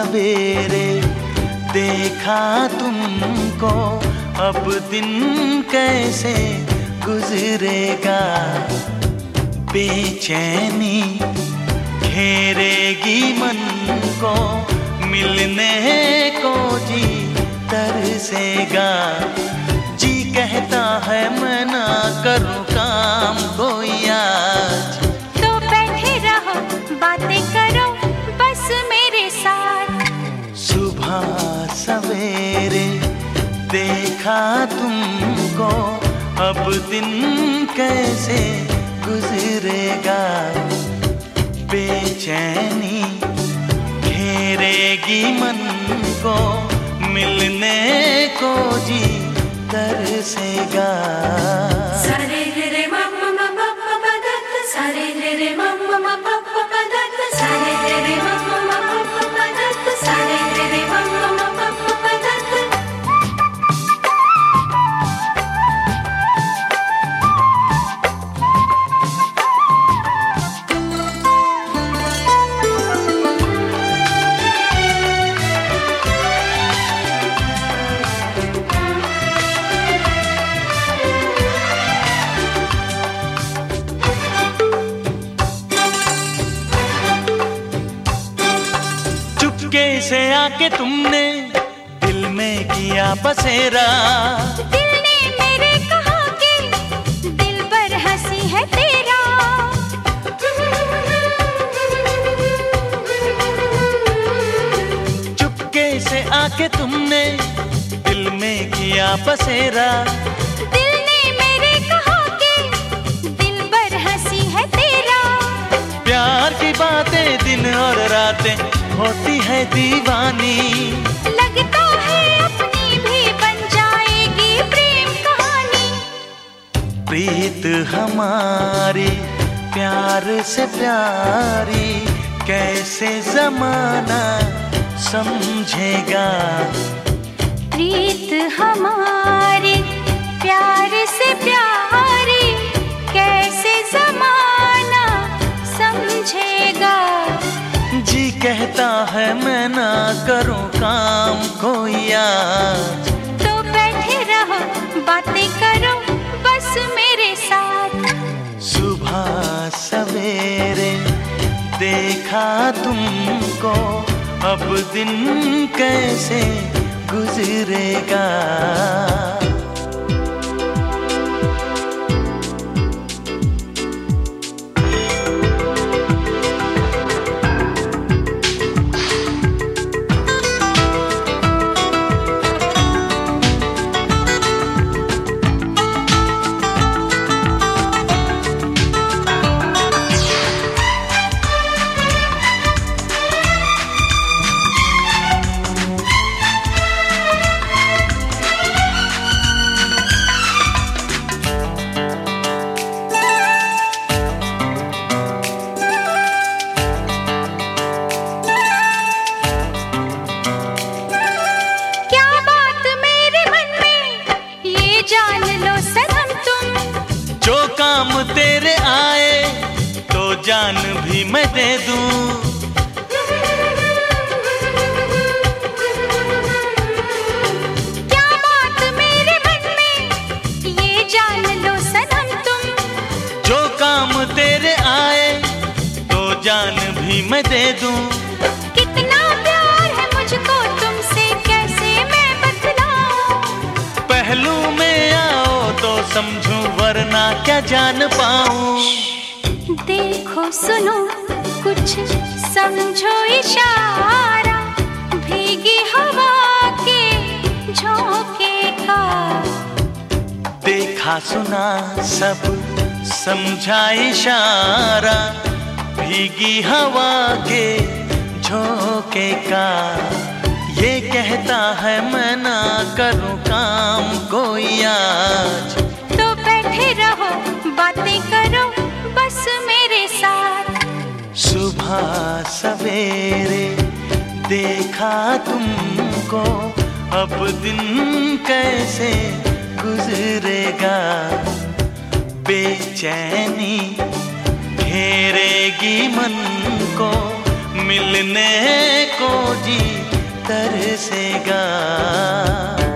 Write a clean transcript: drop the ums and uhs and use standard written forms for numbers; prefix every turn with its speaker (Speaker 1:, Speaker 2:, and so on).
Speaker 1: सवेरे देखा तुमको, अब दिन कैसे गुजरेगा। बेचैनी घेरेगी मन को, मिलने को जी तरसेगा। जी कहता है मैं ना करूं काम कोई आज,
Speaker 2: तो बैठे रहो बातें करो बस मेरे साथ।
Speaker 1: सुबह सवेरे देखा तुमको, अब दिन कैसे गुजरेगा। बेचैनी घेरेगी मन को, मिलने को जी तरसेगा।
Speaker 2: सारे रे मम्मा पापा पदत, सारे रे मम्मा पापा पदत, सारे रे मम्मा पापा पदत, सारे रे मम्मा पापा पदत।
Speaker 1: कैसे आके तुमने दिल में किया बसेरा।
Speaker 2: दिल ने मेरे कहा कि दिल पर हंसी है तेरा।
Speaker 1: चुपके से आके तुमने दिल में किया बसेरा।
Speaker 2: दिल ने मेरे कहा कि दिल पर हंसी है तेरा।
Speaker 1: प्यार की बातें दिन और रातें होती है दीवानी।
Speaker 2: लगता है अपनी भी बन जाएगी प्रेम कहानी।
Speaker 1: प्रीत हमारी प्यार से प्यारी, कैसे जमाना समझेगा।
Speaker 2: प्रीत हमारी प्यार से प्यारी, कैसे जमाना समझेगा।
Speaker 1: जी कहता है मैं ना करूं काम कोई आज,
Speaker 2: तो बैठे रहो बातें करो बस मेरे साथ।
Speaker 1: सुबह सवेरे देखा तुमको, अब दिन कैसे गुजरेगा। काम तेरे आए तो जान भी मैं दे दूं।
Speaker 2: क्या बात मेरे मन में ये जान लो सनम तुम।
Speaker 1: जो काम तेरे आए तो जान भी मैं दे दूं।
Speaker 2: कितना प्यार है मुझको तुमसे कैसे मैं बतलाऊं।
Speaker 1: पहलू में आओ तो समझूं वरना क्या जान पाऊं।
Speaker 2: देखो सुनो कुछ समझो इशारा, भीगी हवा के झोंके का।
Speaker 1: देखा सुना सब समझा इशारा, भीगी हवा के झोंके का। ये कहता है मैं ना करूं काम कोई आज,
Speaker 2: तो बैठे रहो बातें करो बस मेरे साथ।
Speaker 1: सुबह सवेरे देखा तुमको, अब दिन कैसे गुजरेगा। बेचैनी घेरेगी मन को, मिलने को जी तरसेगा।